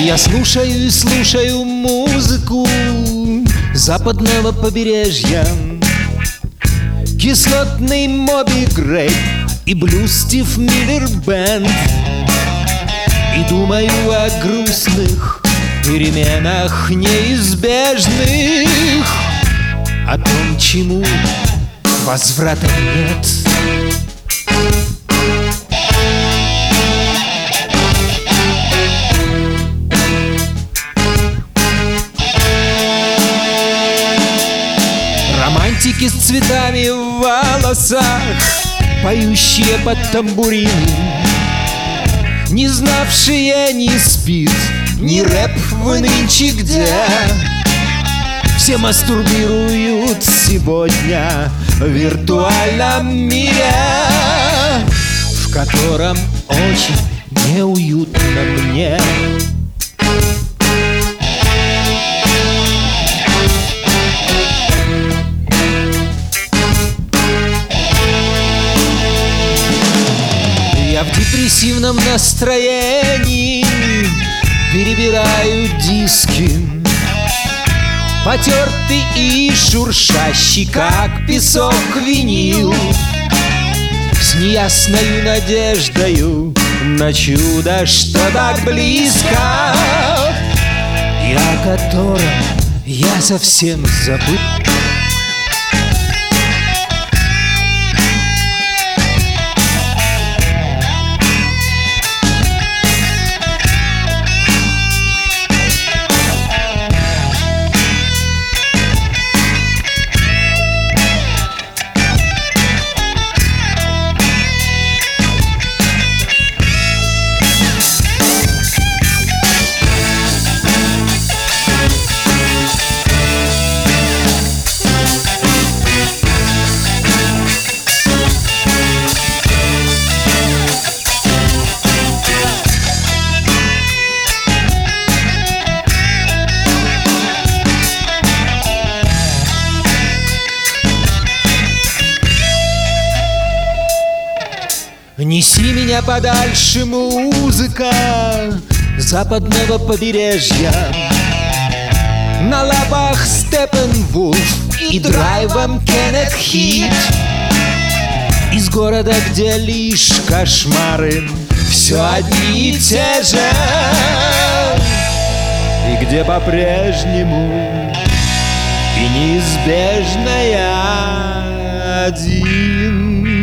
Я слушаю и слушаю музыку западного побережья, кислотный Моби Грейп и блюз Стив Миллер Бэнд. И думаю о грустных переменах неизбежных, о том, чему возврата нет. Романтики с цветами в волосах, поющие под тамбурин, не знавшие ни спид, ни рэп в нынче где. Все мастурбируют сегодня в виртуальном мире, в котором очень неуютно мне. Я в депрессивном настроении перебираю диски, потертый и шуршащий, как песок, винил, с неясною надеждою на чудо, что так близко, и о котором я совсем забыл. Неси меня подальше, музыка западного побережья, на лапах Степпенвулф и драйвом Кеннет Хит, из города, где лишь кошмары все одни и те же, и где по-прежнему и неизбежная один.